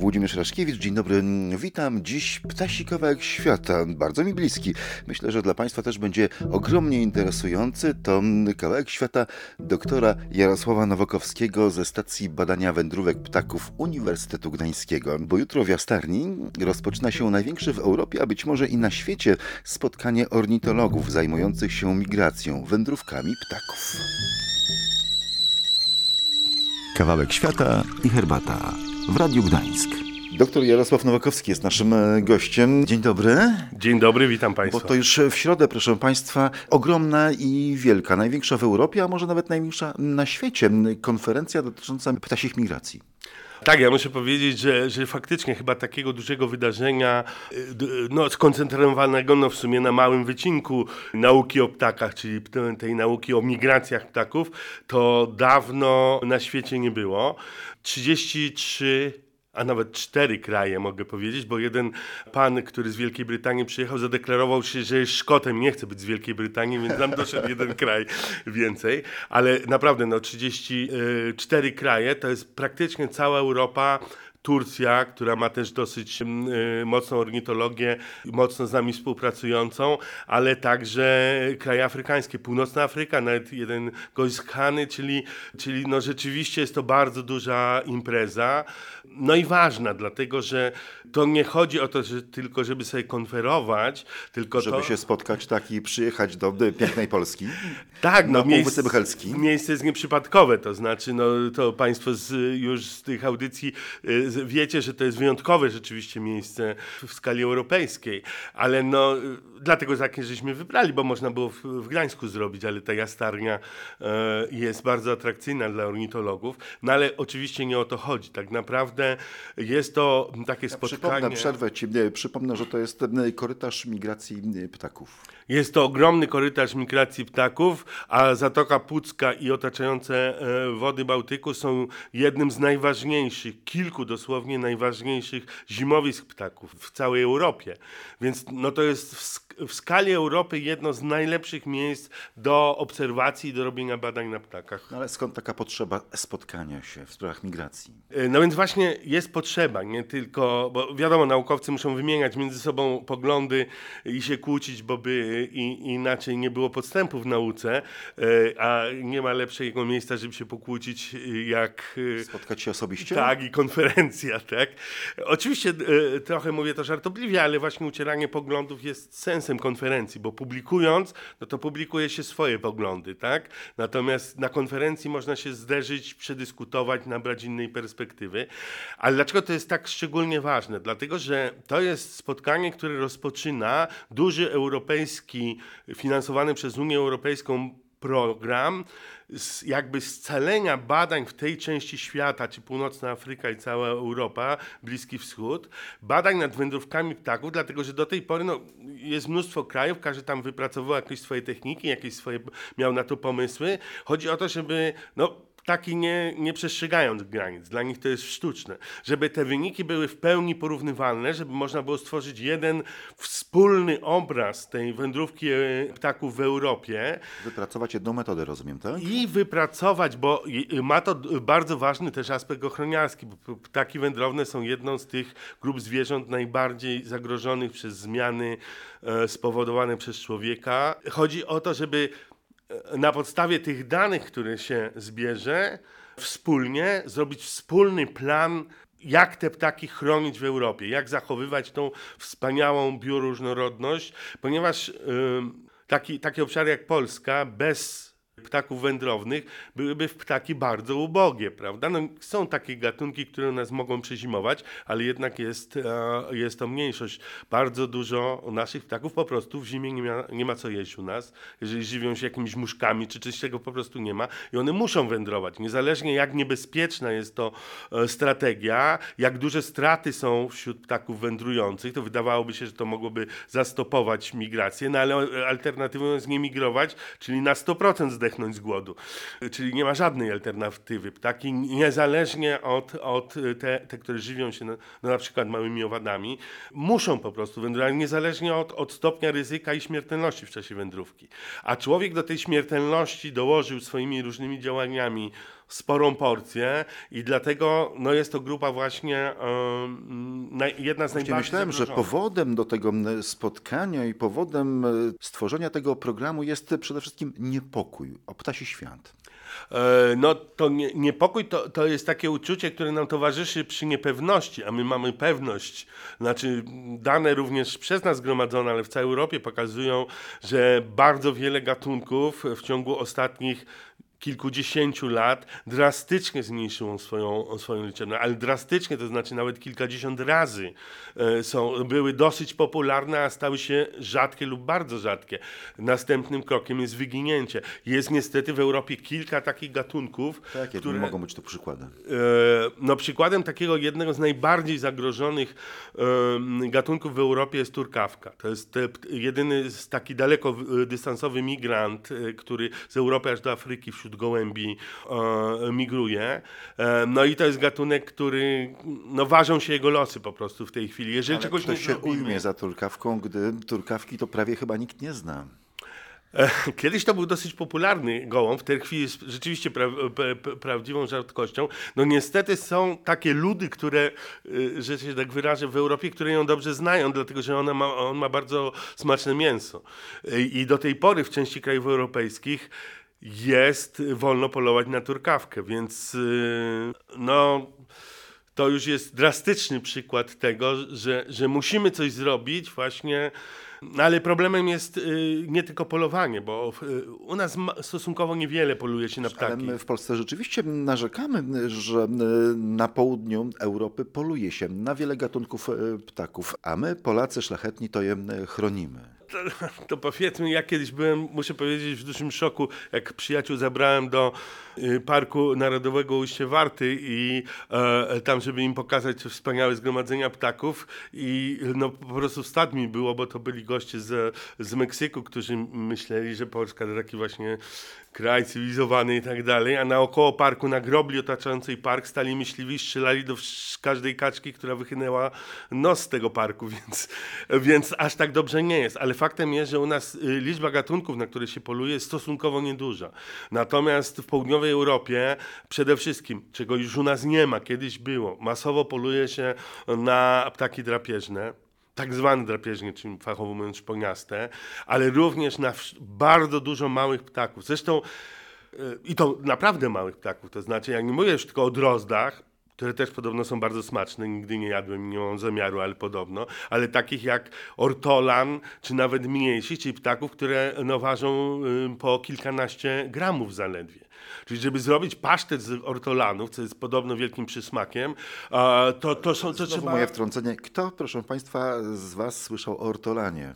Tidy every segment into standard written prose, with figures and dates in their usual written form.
Włodzimierz Raszkiewicz, dzień dobry, witam. Dziś ptasi kawałek świata, bardzo mi bliski. Myślę, że dla Państwa też będzie ogromnie interesujący. To kawałek świata doktora Jarosława Nowakowskiego ze Stacji Badania Wędrówek Ptaków Uniwersytetu Gdańskiego. Bo jutro w Jastarni rozpoczyna się największe w Europie, a być może i na świecie, spotkanie ornitologów zajmujących się migracją, wędrówkami ptaków. Kawałek świata i herbata w Radiu Gdańsk. Doktor Jarosław Nowakowski jest naszym gościem. Dzień dobry. Dzień dobry, witam Państwa. Bo to już w środę, proszę Państwa, ogromna i wielka, największa w Europie, a może nawet największa na świecie, konferencja dotycząca ptasich migracji. Tak, ja muszę powiedzieć, że faktycznie chyba takiego dużego wydarzenia, skoncentrowanego w sumie na małym wycinku nauki o ptakach, czyli tej nauki o migracjach ptaków, to dawno na świecie nie było. 33 a nawet 4 kraje, mogę powiedzieć, bo jeden pan, który z Wielkiej Brytanii przyjechał, zadeklarował się, że jest Szkotem, nie chce być z Wielkiej Brytanii, więc nam doszedł jeden kraj więcej. Ale naprawdę, 34 kraje to jest praktycznie cała Europa. Turcja, która ma też dosyć mocną ornitologię, mocno z nami współpracującą, ale także kraje afrykańskie, Północna Afryka, nawet jeden gość z Ghany, czyli rzeczywiście jest to bardzo duża impreza. No i ważna, dlatego że to nie chodzi o to, że tylko żeby sobie konferować, tylko żeby się spotkać i przyjechać do pięknej Polski. Tak, na Półwysep Helski. Miejsce jest nieprzypadkowe, to znaczy, to Państwo już z tych audycji wiecie, że to jest wyjątkowe rzeczywiście miejsce w skali europejskiej, ale dlatego takie żeśmy wybrali, bo można było w Gdańsku zrobić, ale ta Jastarnia jest bardzo atrakcyjna dla ornitologów, no ale oczywiście nie o to chodzi. Tak naprawdę jest to takie spotkanie... Przypomnę, że to jest korytarz migracji ptaków. Jest to ogromny korytarz migracji ptaków, a Zatoka Pucka i otaczające wody Bałtyku są jednym z najważniejszych, kilku dosłownie najważniejszych zimowisk ptaków w całej Europie. Więc to jest w skali Europy jedno z najlepszych miejsc do obserwacji i do robienia badań na ptakach. No ale skąd taka potrzeba spotkania się w sprawach migracji? No więc właśnie jest potrzeba, nie tylko, bo wiadomo, naukowcy muszą wymieniać między sobą poglądy i się kłócić, bo by inaczej nie było podstępu w nauce, a nie ma lepszego miejsca, żeby się pokłócić jak... Spotkać się osobiście? Tak, i konferencja, tak. Oczywiście trochę mówię to żartobliwie, ale właśnie ucieranie poglądów jest sensem konferencji, bo publikując, to publikuje się swoje poglądy, tak? Natomiast na konferencji można się zderzyć, przedyskutować, nabrać innej perspektywy. Ale dlaczego to jest tak szczególnie ważne? Dlatego, że to jest spotkanie, które rozpoczyna duży europejski, finansowany przez Unię Europejską program jakby scalenia badań w tej części świata, czy Północna Afryka i cała Europa, Bliski Wschód, badań nad wędrówkami ptaków, dlatego że do tej pory jest mnóstwo krajów, każdy tam wypracował jakieś swoje techniki, jakieś swoje miał na to pomysły. Chodzi o to, żeby ptaki nie przestrzegając granic, dla nich to jest sztuczne, żeby te wyniki były w pełni porównywalne, żeby można było stworzyć jeden wspólny obraz tej wędrówki ptaków w Europie. Wypracować jedną metodę, rozumiem, tak? I wypracować, bo ma to bardzo ważny też aspekt ochroniarski, bo ptaki wędrowne są jedną z tych grup zwierząt najbardziej zagrożonych przez zmiany spowodowane przez człowieka. Chodzi o to, żeby na podstawie tych danych, które się zbierze, wspólnie zrobić wspólny plan, jak te ptaki chronić w Europie, jak zachowywać tą wspaniałą bioróżnorodność, ponieważ takie obszary jak Polska bez ptaków wędrownych byłyby w ptaki bardzo ubogie, prawda? Są takie gatunki, które u nas mogą przezimować, ale jednak jest to mniejszość. Bardzo dużo naszych ptaków po prostu w zimie nie ma co jeść u nas. Jeżeli żywią się jakimiś muszkami, czy coś tego po prostu nie ma i one muszą wędrować. Niezależnie jak niebezpieczna jest to strategia, jak duże straty są wśród ptaków wędrujących, to wydawałoby się, że to mogłoby zastopować migrację, ale alternatywą jest nie migrować, czyli na 100% zdechać zdechnąć z głodu. Czyli nie ma żadnej alternatywy. Ptaki niezależnie od te, które żywią się na przykład małymi owadami, muszą po prostu wędrować niezależnie od stopnia ryzyka i śmiertelności w czasie wędrówki. A człowiek do tej śmiertelności dołożył swoimi różnymi działaniami sporą porcję i dlatego jest to grupa właśnie jedna z najbardziej Myślałem, że zagrożonych. powodem do tego spotkania i powodem stworzenia tego programu jest przede wszystkim niepokój o ptasi świat. No to niepokój to jest takie uczucie, które nam towarzyszy przy niepewności, a my mamy pewność. Znaczy dane również przez nas zgromadzone, ale w całej Europie pokazują, że bardzo wiele gatunków w ciągu ostatnich kilkudziesięciu lat drastycznie zmniejszyło swoją liczebność, ale drastycznie, to znaczy nawet kilkadziesiąt razy były dosyć popularne, a stały się rzadkie lub bardzo rzadkie. Następnym krokiem jest wyginięcie. Jest niestety w Europie kilka takich gatunków, Jakie które mogą być to przykłady? Przykładem takiego jednego z najbardziej zagrożonych gatunków w Europie jest turkawka. To jest jedyny taki dalekodystansowy migrant, który z Europy aż do Afryki wśród gołębi migruje. No i to jest gatunek, który ważą się jego losy po prostu w tej chwili. Jeżeli Ale czegoś kto nie się zrobimy, ujmie za turkawką, gdy turkawki to prawie chyba nikt nie zna. Kiedyś to był dosyć popularny gołąb, w tej chwili jest rzeczywiście prawdziwą rzadkością. No niestety są takie ludy, które, że się tak wyrażę, w Europie, które ją dobrze znają, dlatego że on ma bardzo smaczne mięso. I do tej pory w części krajów europejskich jest wolno polować na turkawkę, więc to już jest drastyczny przykład tego, że musimy coś zrobić właśnie. No ale problemem jest nie tylko polowanie, bo u nas stosunkowo niewiele poluje się na Ale ptaki. my w Polsce rzeczywiście narzekamy, że na południu Europy poluje się na wiele gatunków ptaków, a my, Polacy szlachetni, to je chronimy. To powiedzmy, ja kiedyś byłem, muszę powiedzieć, w dużym szoku, jak przyjaciół zabrałem do Parku Narodowego Ujście Warty i tam, żeby im pokazać wspaniałe zgromadzenia ptaków i po prostu wstyd mi było, bo to byli goście z Meksyku, którzy myśleli, że Polska to taki właśnie kraj cywilizowany i tak dalej, a naokoło parku, na grobli otaczającej park stali myśliwi i strzelali do każdej kaczki, która wychynęła nos z tego parku, więc aż tak dobrze nie jest. Ale faktem jest, że u nas liczba gatunków, na które się poluje, jest stosunkowo nieduża. Natomiast w południowej Europie przede wszystkim, czego już u nas nie ma, kiedyś było, masowo poluje się na ptaki drapieżne, tak zwane drapieżnie, czyli fachowo mówiąc szponiaste, ale również na bardzo dużo małych ptaków. Zresztą i to naprawdę małych ptaków, to znaczy ja nie mówię już tylko o drozdach, które też podobno są bardzo smaczne, nigdy nie jadłem, nie mam zamiaru, ale podobno, ale takich jak ortolan, czy nawet mniejszych, czyli ptaków, które ważą po kilkanaście gramów zaledwie. Czyli żeby zrobić pasztet z ortolanów, co jest podobno wielkim przysmakiem, to trzeba... Moje wtrącenie. Kto, proszę Państwa, z Was słyszał o ortolanie?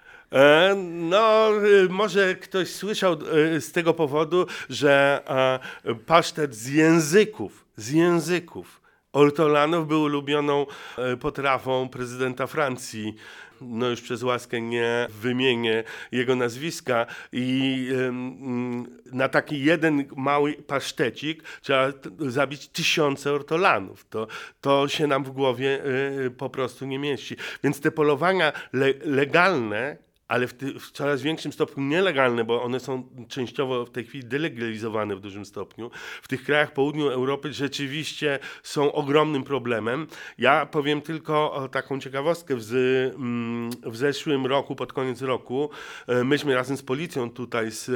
Może ktoś słyszał z tego powodu, że pasztet z języków ortolanów był ulubioną potrawą prezydenta Francji. Już przez łaskę nie wymienię jego nazwiska i na taki jeden mały pasztecik trzeba zabić 1000 ortolanów. To się nam w głowie po prostu nie mieści. Więc te polowania legalne, ale w coraz większym stopniu nielegalne, bo one są częściowo w tej chwili delegalizowane w dużym stopniu. W tych krajach południu Europy rzeczywiście są ogromnym problemem. Ja powiem tylko taką ciekawostkę. W zeszłym roku, pod koniec roku, myśmy razem z policją tutaj z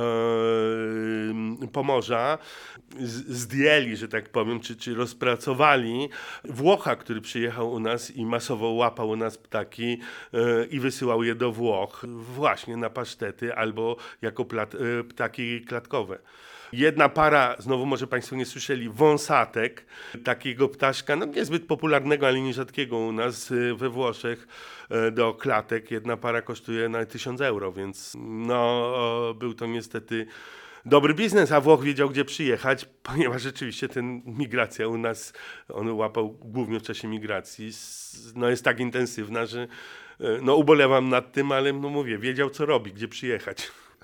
Pomorza zdjęli, że tak powiem, czy rozpracowali Włocha, który przyjechał u nas i masowo łapał u nas ptaki i wysyłał je do Włoch właśnie na pasztety albo jako ptaki klatkowe. Jedna para, znowu może Państwo nie słyszeli, wąsatek, takiego ptaszka, niezbyt popularnego, ale nierzadkiego u nas we Włoszech do klatek. Jedna para kosztuje nawet 1000 euro, więc był to niestety dobry biznes, a Włoch wiedział, gdzie przyjechać, ponieważ rzeczywiście migracja u nas, on łapał głównie w czasie migracji, jest tak intensywna, że ubolewam nad tym, ale mówię, wiedział co robi, gdzie przyjechać.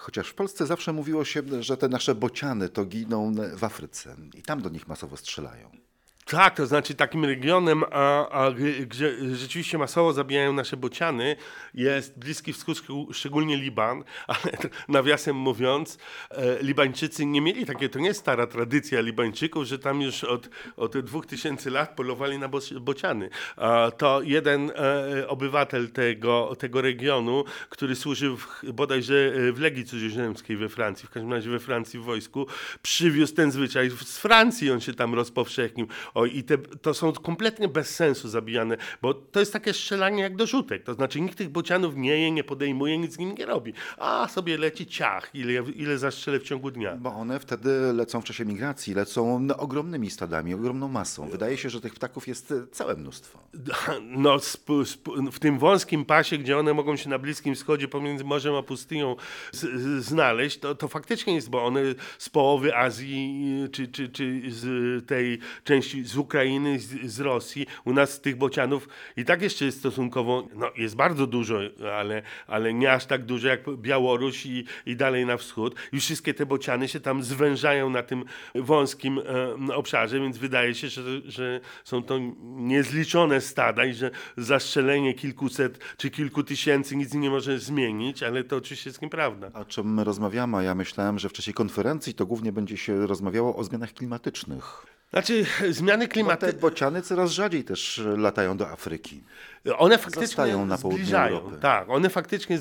Chociaż w Polsce zawsze mówiło się, że te nasze bociany to giną w Afryce i tam do nich masowo strzelają. Tak, to znaczy takim regionem, gdzie rzeczywiście masowo zabijają nasze bociany, jest Bliski Wschód, szczególnie Liban, ale nawiasem mówiąc, Libańczycy nie mieli takiej, to nie jest stara tradycja Libańczyków, że tam już od 2000 lat polowali na bociany. To jeden obywatel tego regionu, który służył bodajże w Legii Cudzoziemskiej we Francji, w każdym razie we Francji w wojsku, przywiózł ten zwyczaj z Francji, on się tam rozpowszechnił. To są kompletnie bez sensu zabijane, bo to jest takie strzelanie jak do rzutek. To znaczy nikt tych bocianów nie je, nie podejmuje, nic z nim nie robi. A sobie leci ciach, ile zastrzelę w ciągu dnia. Bo one wtedy lecą w czasie migracji, lecą ogromnymi stadami, ogromną masą. Wydaje się, że tych ptaków jest całe mnóstwo. No, w tym wąskim pasie, gdzie one mogą się na Bliskim Wschodzie pomiędzy morzem a pustynią znaleźć, to faktycznie jest, bo one z połowy Azji czy z tej części z Ukrainy, z Rosji, u nas tych bocianów i tak jeszcze jest stosunkowo, jest bardzo dużo, ale nie aż tak dużo jak Białoruś i dalej na wschód. Już wszystkie te bociany się tam zwężają na tym wąskim obszarze, więc wydaje się, że są to niezliczone stada i że zastrzelenie kilkuset czy kilku tysięcy nic nie może zmienić, ale to oczywiście jest nieprawda. O czym my rozmawiamy? A ja myślałem, że w czasie konferencji to głównie będzie się rozmawiało o zmianach klimatycznych. Znaczy, zmiany Bo klimatu. te bociany coraz rzadziej też latają do Afryki. One faktycznie Zostają na południu zbliżają. Europy. Tak, one faktycznie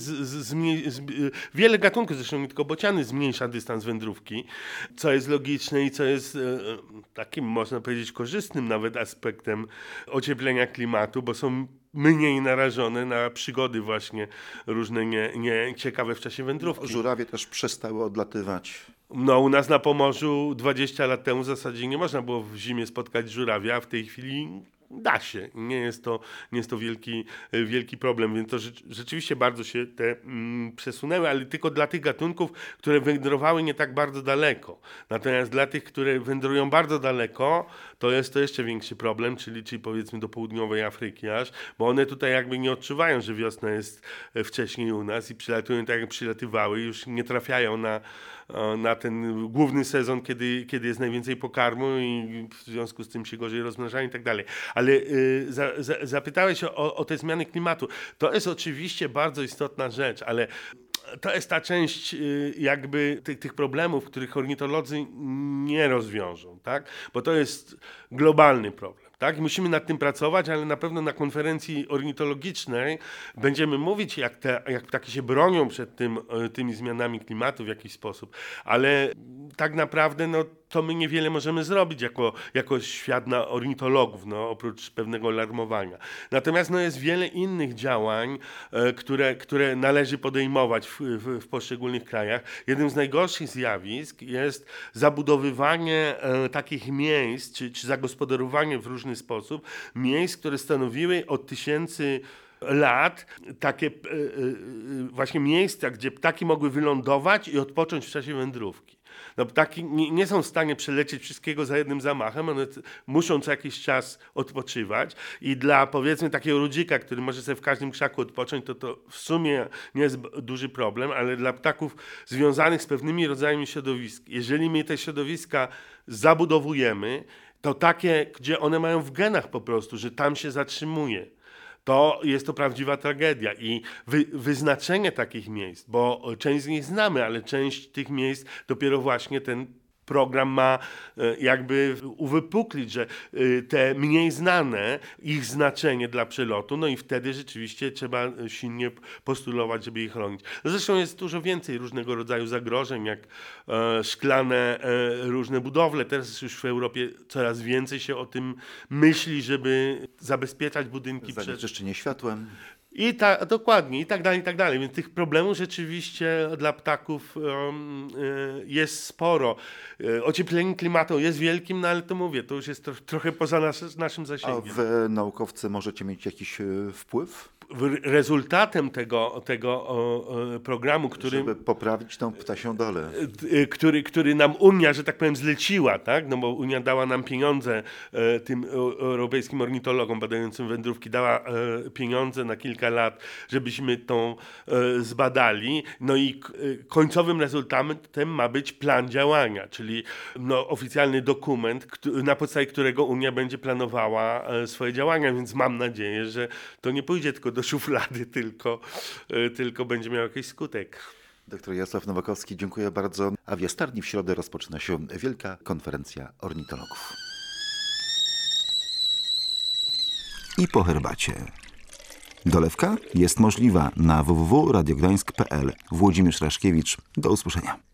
wiele gatunków, zresztą nie tylko bociany, zmniejsza dystans wędrówki, co jest logiczne i co jest takim, można powiedzieć, korzystnym nawet aspektem ocieplenia klimatu, bo są mniej narażone na przygody właśnie różne nieciekawe w czasie wędrówki. Żurawie też przestały odlatywać. No, u nas na Pomorzu 20 lat temu w zasadzie nie można było w zimie spotkać żurawia, a w tej chwili da się. Nie jest to wielki problem, więc to rzeczywiście bardzo się te przesunęły, ale tylko dla tych gatunków, które wędrowały nie tak bardzo daleko. Natomiast dla tych, które wędrują bardzo daleko, to jest to jeszcze większy problem, czyli powiedzmy do południowej Afryki aż, bo one tutaj jakby nie odczuwają, że wiosna jest wcześniej u nas i przylatują tak jak przylatywały, już nie trafiają na ten główny sezon, kiedy jest najwięcej pokarmu i w związku z tym się gorzej rozmnażają i tak dalej. Ale zapytałeś o te zmiany klimatu. To jest oczywiście bardzo istotna rzecz, ale to jest ta część jakby tych problemów, których ornitolodzy nie rozwiążą, tak? Bo to jest globalny problem. Tak? Musimy nad tym pracować, ale na pewno na konferencji ornitologicznej będziemy mówić, jak ptaki się bronią przed tymi zmianami klimatu w jakiś sposób. Ale tak naprawdę to my niewiele możemy zrobić jako świat ornitologów, oprócz pewnego alarmowania. Natomiast jest wiele innych działań, które należy podejmować w poszczególnych krajach. Jednym z najgorszych zjawisk jest zabudowywanie takich miejsc, czy zagospodarowanie w różny sposób miejsc, które stanowiły od tysięcy lat takie właśnie miejsca, gdzie ptaki mogły wylądować i odpocząć w czasie wędrówki. Ptaki nie są w stanie przelecieć wszystkiego za jednym zamachem, one muszą co jakiś czas odpoczywać i dla powiedzmy takiego ludzika, który może sobie w każdym krzaku odpocząć, to w sumie nie jest duży problem, ale dla ptaków związanych z pewnymi rodzajami środowisk, jeżeli my te środowiska zabudowujemy, to takie, gdzie one mają w genach po prostu, że tam się zatrzymuje, to jest to prawdziwa tragedia i wyznaczenie takich miejsc, bo część z nich znamy, ale część tych miejsc dopiero właśnie ten program ma jakby uwypuklić, że te mniej znane, ich znaczenie dla przelotu, i wtedy rzeczywiście trzeba silnie postulować, żeby ich chronić. Zresztą jest dużo więcej różnego rodzaju zagrożeń, jak szklane różne budowle. Teraz już w Europie coraz więcej się o tym myśli, żeby zabezpieczać budynki przed... Zanieczyszczenie światłem. Dokładnie, i tak dalej. Więc tych problemów rzeczywiście dla ptaków jest sporo. Ocieplenie klimatu jest wielkim, ale to mówię, to już jest trochę poza naszym A zasięgiem. wy, naukowcy, możecie mieć jakiś wpływ? Rezultatem tego programu, Żeby poprawić tą ptasią dolę. który nam Unia, że tak powiem, zleciła, tak? Bo Unia dała nam pieniądze, tym europejskim ornitologom badającym wędrówki, dała pieniądze na kilka kilka lat, żebyśmy to zbadali. No i końcowym rezultatem ma być plan działania, czyli oficjalny dokument, na podstawie którego Unia będzie planowała swoje działania, więc mam nadzieję, że to nie pójdzie tylko do szuflady, tylko będzie miał jakiś skutek. Doktor Jarosław Nowakowski, dziękuję bardzo. A w Jastarni w środę rozpoczyna się wielka konferencja ornitologów. I po herbacie. Dolewka jest możliwa na www.radiogdańsk.pl. Włodzimierz Raszkiewicz. Do usłyszenia.